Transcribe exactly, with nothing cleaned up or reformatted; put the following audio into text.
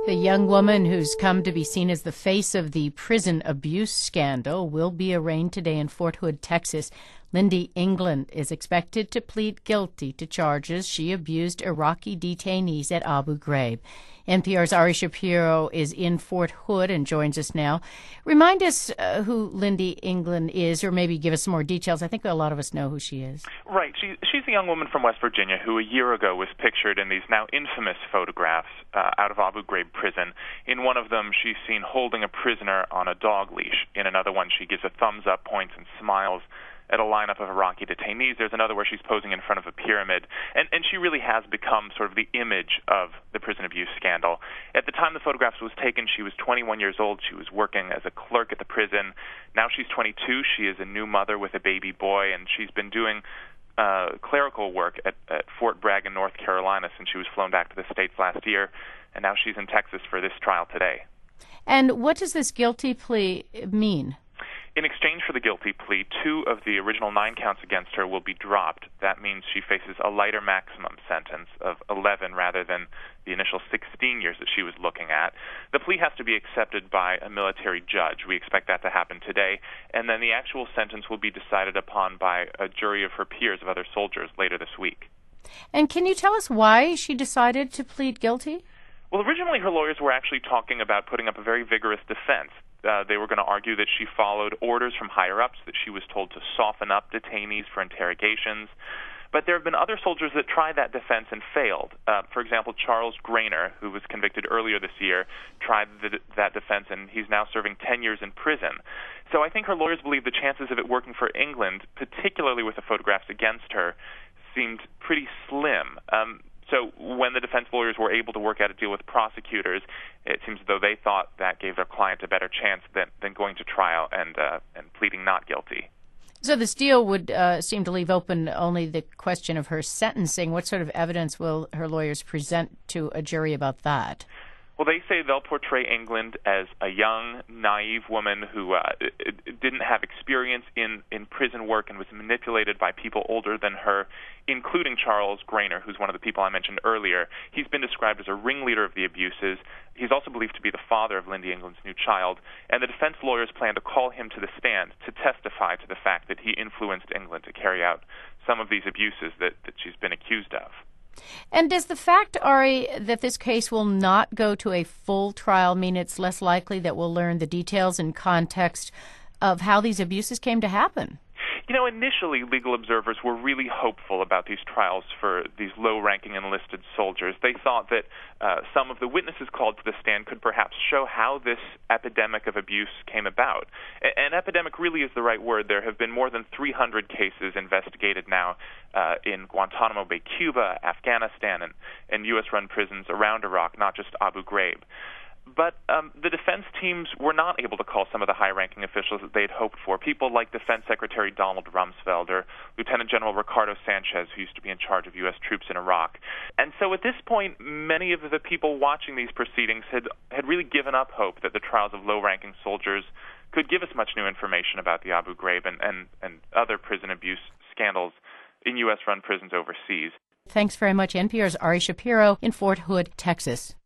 The young woman who's come to be seen as the face of the prison abuse scandal will be arraigned today in Fort Hood, Texas. Lindy England is expected to plead guilty to charges she abused Iraqi detainees at Abu Ghraib. N P R's Ari Shapiro is in Fort Hood and joins us now. Remind us uh, who Lindy England is, or maybe give us some more details. I think a lot of us know who she is. Right. She, she's a young woman from West Virginia who a year ago was pictured in these now infamous photographs uh, out of Abu Ghraib prison. In one of them, she's seen holding a prisoner on a dog leash. In another one, she gives a thumbs-up, points, and smiles at a lineup of Iraqi detainees. There's another where she's posing in front of a pyramid. And, and she really has become sort of the image of the prison abuse scandal. At the time the photographs was taken, she was twenty-one years old. She was working as a clerk at the prison. Now she's twenty-two. She is a new mother with a baby boy, and she's been doing uh, clerical work at, at Fort Bragg in North Carolina since she was flown back to the States last year. And now she's in Texas for this trial today. And what does this guilty plea mean? In exchange for the guilty plea, two of the original nine counts against her will be dropped. That means she faces a lighter maximum sentence of eleven rather than the initial sixteen years that she was looking at. The plea has to be accepted by a military judge. We expect that to happen today. And then the actual sentence will be decided upon by a jury of her peers, of other soldiers, later this week. And can you tell us why she decided to plead guilty? Well, originally her lawyers were actually talking about putting up a very vigorous defense. Uh, they were going to argue that she followed orders from higher-ups, that she was told to soften up detainees for interrogations. But there have been other soldiers that tried that defense and failed. Uh, for example, Charles Grainer, who was convicted earlier this year, tried the, that defense, and he's now serving ten years in prison. So I think her lawyers believe the chances of it working for England, particularly with the photographs against her, seemed pretty slim. Um, So when the defense lawyers were able to work out a deal with prosecutors, it seems as though they thought that gave their client a better chance than, than going to trial and uh, and pleading not guilty. So this deal would uh, seem to leave open only the question of her sentencing. What sort of evidence will her lawyers present to a jury about that? Well, they say they'll portray England as a young, naive woman who uh, didn't have experience in, in prison work and was manipulated by people older than her, including Charles Grainer, who's one of the people I mentioned earlier. He's been described as a ringleader of the abuses. He's also believed to be the father of Lindy England's new child, and the defense lawyers plan to call him to the stand to testify to the fact that he influenced England to carry out some of these abuses that, that she's been accused of. And does the fact, Ari, that this case will not go to a full trial mean it's less likely that we'll learn the details and context of how these abuses came to happen? You know, initially, legal observers were really hopeful about these trials for these low-ranking enlisted soldiers. They thought that uh, some of the witnesses called to the stand could perhaps show how this epidemic of abuse came about. A- an epidemic really is the right word. There have been more than three hundred cases investigated now uh, in Guantanamo Bay, Cuba, Afghanistan, and, and U S-run prisons around Iraq, not just Abu Ghraib. But um, the defense teams were not able to call some of the high-ranking officials that they had hoped for, people like Defense Secretary Donald Rumsfeld or Lieutenant General Ricardo Sanchez, who used to be in charge of U S troops in Iraq. And so at this point, many of the people watching these proceedings had, had really given up hope that the trials of low-ranking soldiers could give us much new information about the Abu Ghraib and, and, and other prison abuse scandals in U S-run prisons overseas. Thanks very much. N P R's Ari Shapiro in Fort Hood, Texas.